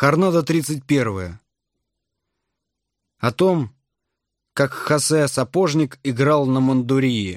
Хорнада 31. О том, как Хосе Сапожник играл на мандурии.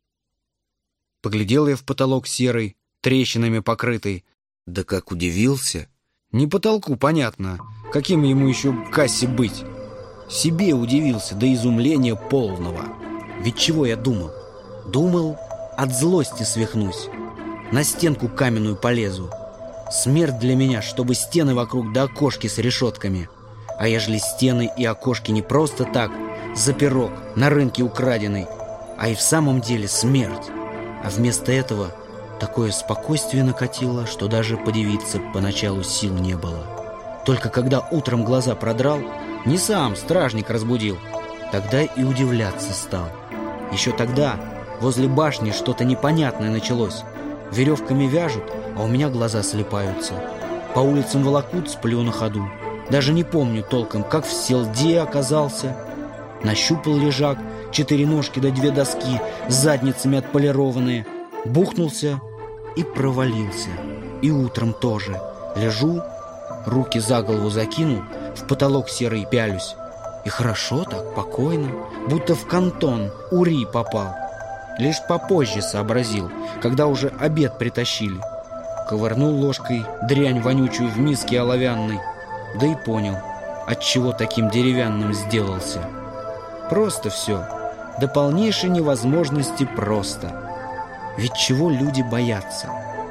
Поглядел я в потолок серый, трещинами покрытый. Да как удивился! Не потолку, понятно, каким ему еще кассе быть. Себе удивился до изумления полного. Ведь чего я думал? Думал, от злости свихнусь. На стенку каменную полезу. Смерть для меня, чтобы стены вокруг да окошки с решетками. А ежели стены и окошки не просто так, за пирог, на рынке украденный, а и в самом деле смерть. А вместо этого такое спокойствие накатило, что даже подивиться поначалу сил не было. Только когда утром глаза продрал, не сам стражник разбудил, тогда и удивляться стал. Еще тогда возле башни что-то непонятное началось. Веревками вяжут, а у меня глаза слипаются. По улицам волокут, сплю на ходу. Даже не помню толком, как в селде оказался. Нащупал лежак, 4 ножки да 2 доски, с задницами отполированные. Бухнулся и провалился. И утром тоже. Лежу, руки за голову закинул, в потолок серый пялюсь. И хорошо так, покойно, будто в кантон Ури попал. Лишь попозже сообразил, когда уже обед притащили. Ковырнул ложкой дрянь вонючую в миске оловянной, да и понял, отчего таким деревянным сделался. Просто все, до полнейшей невозможности просто. Ведь чего люди боятся?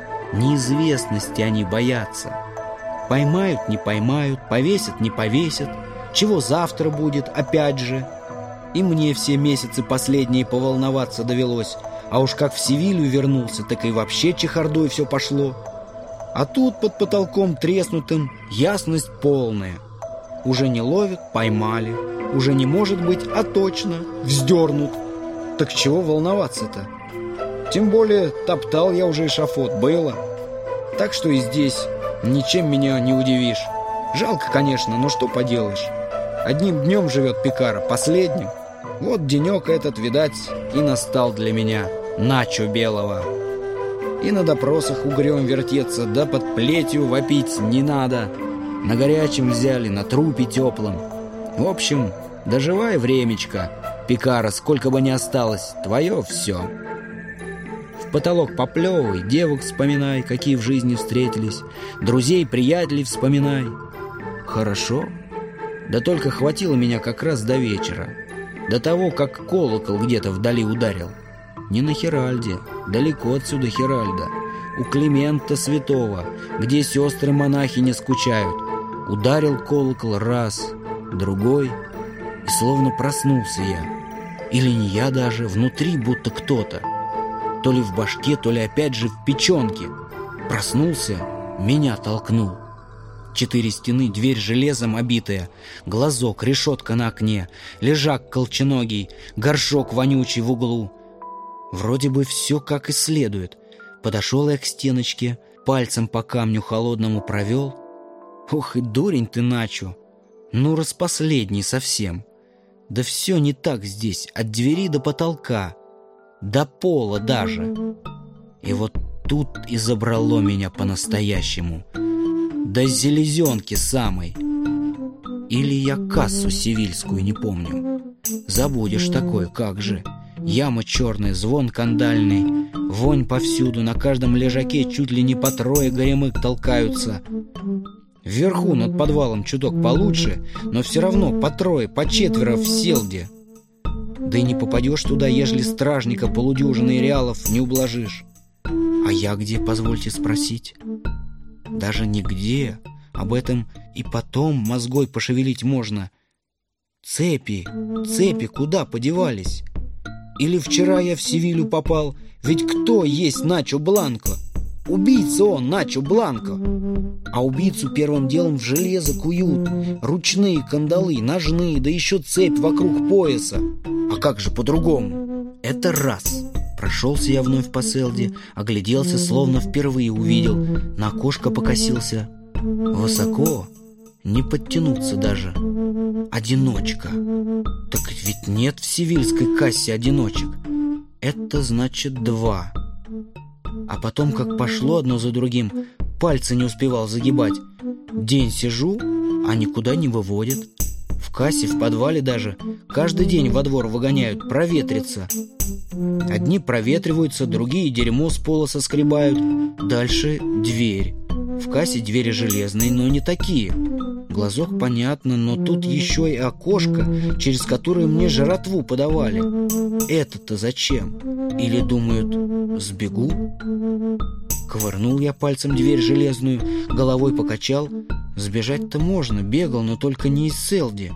Неизвестности они боятся. Поймают, не поймают, повесят, не повесят. Чего завтра будет, опять же. И мне все месяцы последние поволноваться довелось. А уж как в Севилью вернулся, так и вообще чехардой все пошло. А тут под потолком треснутым ясность полная. Уже не ловят, поймали. Уже не может быть, а точно вздернут. Так чего волноваться-то? Тем более топтал я уже эшафот, было. Так что и здесь ничем меня не удивишь. Жалко, конечно, но что поделаешь. Одним днем живет Пекара, последним. Вот денек этот, видать, и настал для меня, начо белого. И на допросах угрём вертеться, да под плетью вопить не надо. На горячем взяли, на трупе теплом. В общем, доживай времечко, Пекара, сколько бы ни осталось, твое все. В потолок поплевывай, девок вспоминай, какие в жизни встретились, друзей, приятелей вспоминай. Хорошо. Да только хватило меня как раз до вечера. До того, как колокол где-то вдали ударил. Не на Хиральде, далеко отсюда Хиральда. У Климента Святого, где сестры-монахи не скучают. Ударил колокол раз, другой, и словно проснулся я. Или не я даже, внутри будто кто-то. То ли в башке, то ли опять же в печенке. Проснулся, меня толкнул. 4 стены, дверь железом обитая, глазок, решетка на окне, лежак колченогий, горшок вонючий в углу. Вроде бы все как и следует. Подошел я к стеночке, пальцем по камню холодному провел. Ох и дурень ты, начо! Ну, распоследний совсем. Да все не так здесь, от двери до потолка, до пола даже. И вот тут и забрало меня по-настоящему. До селезенки самой. Или я кассу севильскую не помню. Забудешь такое, как же. Яма черная, звон кандальный, вонь повсюду, на каждом лежаке чуть ли не по 3 горемык толкаются. Вверху над подвалом чуток получше, но все равно по 3, по 4 в селде. Да и не попадешь туда, ежели стражника полудюжины реалов не ублажишь. А я где, позвольте спросить? Даже нигде. Об этом и потом мозгой пошевелить можно. Цепи куда подевались? Или вчера я в Севилью попал? Ведь кто есть Начо Бланко? Убийца он, Начо Бланко. А убийцу первым делом в железо куют. Ручные кандалы, ножные, да еще цепь вокруг пояса. А как же по-другому? Это раз. Прошелся я вновь по селде, огляделся, словно впервые увидел. На окошко покосился. Высоко, не подтянуться даже. Одиночка. Так ведь нет в севильской кассе одиночек. Это значит 2. А потом, как пошло одно за другим, пальцы не успевал загибать. День сижу, а никуда не выводят. В кассе, в подвале даже каждый день во двор выгоняют проветриться. Одни проветриваются, другие дерьмо с пола соскребают. Дальше дверь. В кассе двери железные, но не такие. Глазок понятно, но тут еще и окошко, через которое мне жратву подавали. Это-то зачем? Или думают, сбегу? Ковырнул я пальцем дверь железную, головой покачал. Сбежать-то можно, бегал, но только не из селди.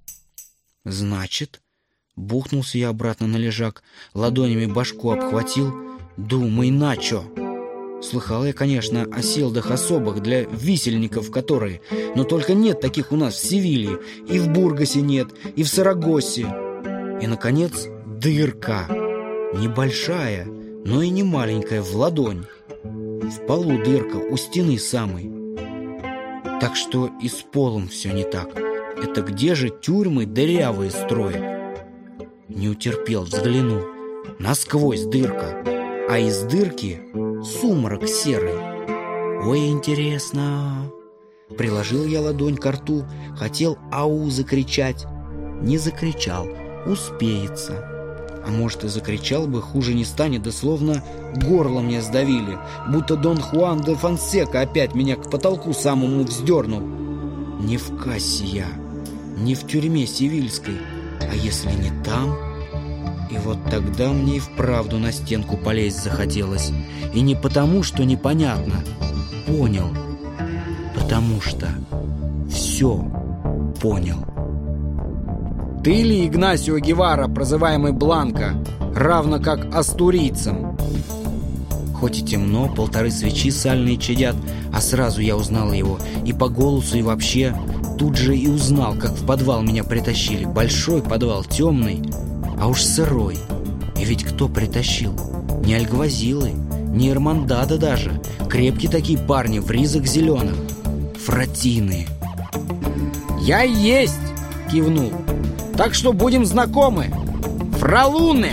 Значит, бухнулся я обратно на лежак, ладонями башку обхватил. Думай, начо! Слыхал я, конечно, о селдах особых для висельников, которые, но только нет таких у нас в Севилье, и в Бургасе нет, и в Сарагосе. И, наконец, дырка. Небольшая, но и не маленькая, в ладонь. В полу дырка, у стены самой. Так что и с полом все не так. Это где же тюрьмы дырявые строят? Не утерпел, взглянул. Насквозь дырка, а из дырки сумрак серый. Ой, интересно. Приложил я ладонь ко рту, хотел «ау» закричать. Не закричал, успеется. А может, и закричал бы, хуже не станет, да словно горло мне сдавили, будто Дон Хуан де Фонсека опять меня к потолку самому вздернул. Не в кассе я, не в тюрьме севильской, а если не там? И вот тогда мне и вправду на стенку полезть захотелось. И не потому, что непонятно. Понял. Потому что все понял. Ты ли Игнасио Гевара, прозываемый Бланко, равно как астурийцам? Хоть и темно, 1,5 свечи сальные чадят, а сразу я узнал его. И по голосу, и вообще. Тут же и узнал, как в подвал меня притащили. Большой подвал, темный, а уж сырой. И ведь кто притащил? Не альгвазилы, не Эрмандада даже. Крепкие такие парни в ризах зеленых. Фратины. «Я и есть!» — кивнул. «Так что будем знакомы. Фралуне!»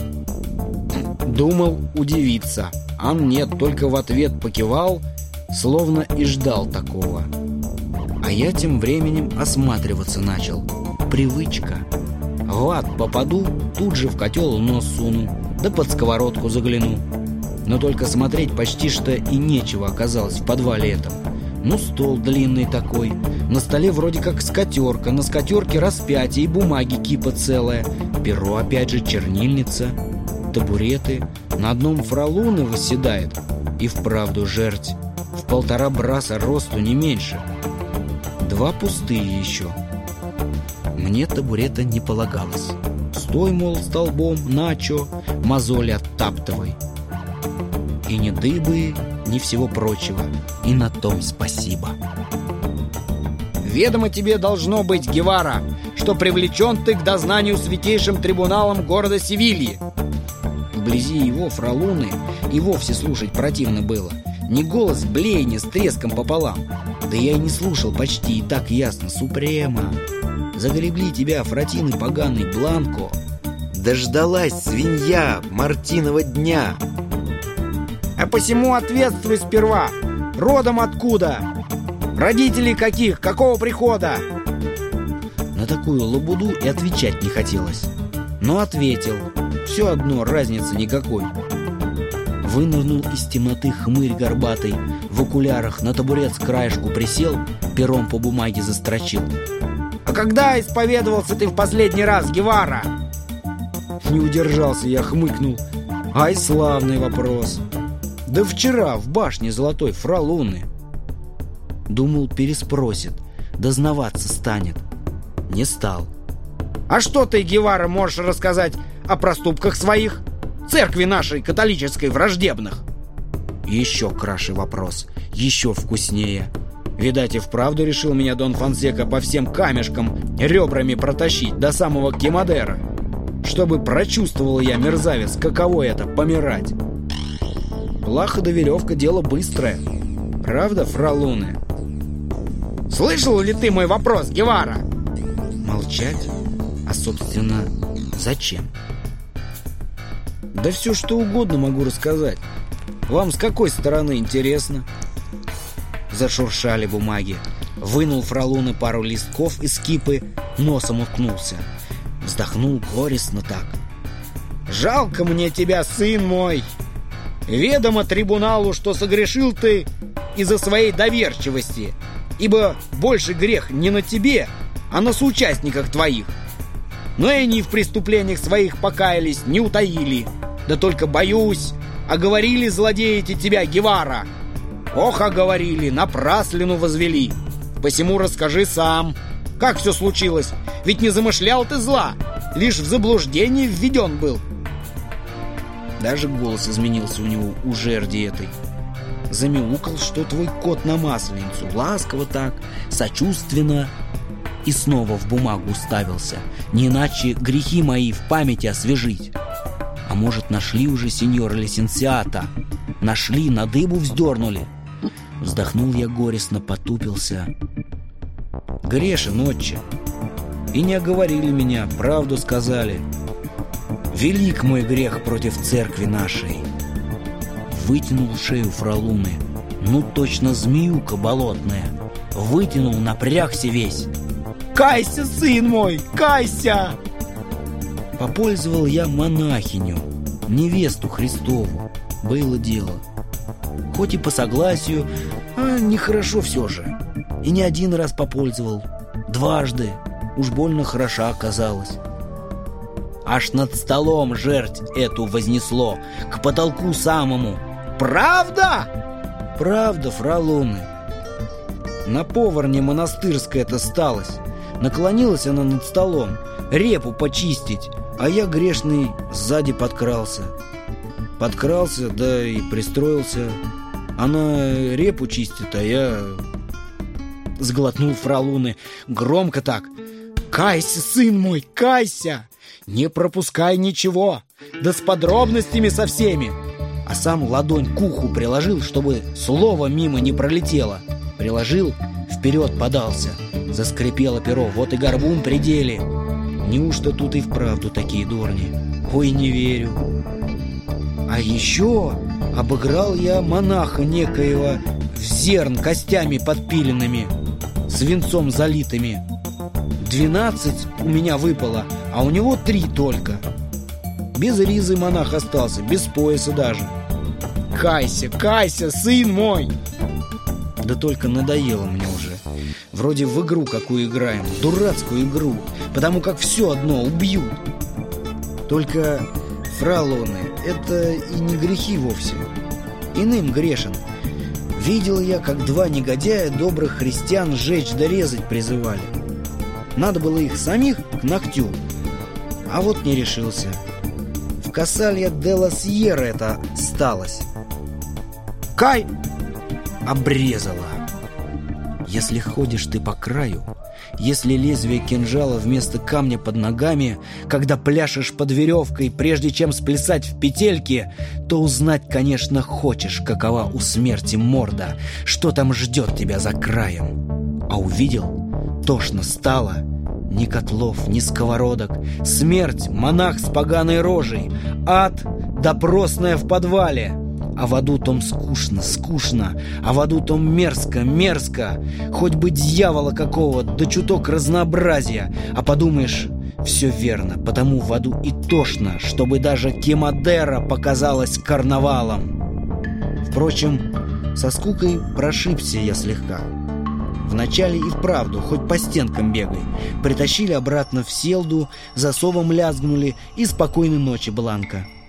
Думал удивиться, а нет, только в ответ покивал, словно и ждал такого. А я тем временем осматриваться начал. Привычка. В ад попаду, тут же в котел нос суну, да под сковородку загляну. Но только смотреть почти что и нечего оказалось в подвале этом. Ну, стол длинный такой. На столе вроде как скатерка. На скатерке распятие и бумаги кипа целая. Перо опять же, чернильница. Табуреты. На одном фралуне восседает. И вправду жерть. В 1,5 браса росту не меньше. 2 пустые еще. Мне табурета не полагалось. Стой, мол, столбом, начо, мозоли оттаптывай. И ни дыбы, ни всего прочего. И на том спасибо. Ведомо тебе должно быть, Гевара, что привлечен ты к дознанию святейшим трибуналом города Севильи. Вблизи его фралуны и вовсе слушать противно было. Не голос блеяния с треском пополам. Да я и не слушал почти, и так ясно. Супрема. Загребли тебя, фратины поганый, Бланко. Дождалась свинья Мартинова дня. А посему ответствуй сперва. Родом откуда? Родителей каких? Какого прихода? На такую лабуду и отвечать не хотелось. Но ответил. Все одно, разницы никакой. Вынырнул из темноты хмырь горбатый. В окулярах на табурет с краешку присел, пером по бумаге застрочил. «А когда исповедовался ты в последний раз, Гевара?» Не удержался я, хмыкнул. Ай, славный вопрос. Да вчера в башне золотой фралуны. Думал, переспросит, дознаваться станет. Не стал. «А что ты, Гевара, можешь рассказать о проступках своих? Церкви нашей католической враждебных?» Еще краше вопрос, еще вкуснее. Видать, и вправду решил меня Дон Фонсека по всем камешкам ребрами протащить до самого Кемадера, чтобы прочувствовал я, мерзавец, каково это — помирать. Плаха да веревка — дело быстрое. Правда, фралуны? Слышал ли ты мой вопрос, Гевара? Молчать? А, собственно, зачем? Да все, что угодно могу рассказать. Вам с какой стороны интересно? Зашуршали бумаги. Вынул Фролуны пару листков из кипы, носом уткнулся. Вздохнул горестно так. «Жалко мне тебя, сын мой! Ведомо трибуналу, что согрешил ты из-за своей доверчивости, ибо больше грех не на тебе, а на соучастниках твоих. Но и они в преступлениях своих покаялись, не утаили. Да только боюсь, оговорили злодеи тебя, Гевара. Ох, оговорили, напраслину возвели. Посему расскажи сам, как все случилось, ведь не замышлял ты зла, лишь в заблуждение введен был». Даже голос изменился у него, у жерди этой. Замяукал, что твой кот на Масленицу, ласково так, сочувственно. И снова в бумагу уставился, не иначе грехи мои в памяти освежить. А может, нашли уже сеньора лисенциата? Нашли, на дыбу вздернули. Вздохнул я горестно, потупился. Грешен, отче. И не оговорили меня, правду сказали. Велик мой грех против церкви нашей. Вытянул шею Фролуны. Ну, точно змеюка болотная. Вытянул, напрягся весь. «Кайся, сын мой, кайся!» Попользовал я монахиню, невесту Христову. Было дело. Хоть и по согласию, а нехорошо все же. И не один раз попользовал. Дважды. Уж больно хороша оказалась. Аж над столом жерть эту вознесло, к потолку самому. «Правда?» «Правда, Фролуны. На поварне монастырская это сталось. Наклонилась она над столом, репу почистить, а я грешный сзади подкрался. Подкрался, да и пристроился. Она репу чистит, а я...» Сглотнул Фролуны громко так. «Кайся, сын мой, кайся! Не пропускай ничего, да с подробностями со всеми!» А сам ладонь к уху приложил, чтобы слово мимо не пролетело. Приложил, вперед подался. Заскрипело перо, вот и горбун при деле. Неужто тут и вправду такие дурни? Ой, не верю. А еще обыграл я монаха некоего в зерн костями подпиленными, свинцом залитыми. 12 у меня выпало, а у него 3 только. Без ризы монах остался, без пояса даже. «Кайся, кайся, сын мой!» Да только надоело мне уже. Вроде в игру какую играем, дурацкую игру, потому как все одно убьют. Только, Фролуны, это и не грехи вовсе. Иным грешен. Видел я, как 2 негодяя добрых христиан сжечь да резать призывали. Надо было их самих к ногтю, а вот не решился. В Касалья де ла Сьерра это сталось. Кай! Обрезала. Если ходишь ты по краю, если лезвие кинжала вместо камня под ногами, когда пляшешь под веревкой, прежде чем сплясать в петельке, то узнать, конечно, хочешь, какова у смерти морда, что там ждет тебя за краем. А увидел? Тошно стало. Ни котлов, ни сковородок. Смерть, монах с поганой рожей. Ад, допросная в подвале. А в аду том скучно, скучно. А в аду том мерзко, мерзко. Хоть бы дьявола какого, да чуток разнообразия. А подумаешь, все верно, потому в аду и тошно, чтобы даже Кемадера показалась карнавалом. Впрочем, со скукой прошибся я слегка. Вначале и вправду, хоть по стенкам бегай. Притащили обратно в селду, засовом лязгнули, и спокойной ночи, Бланка.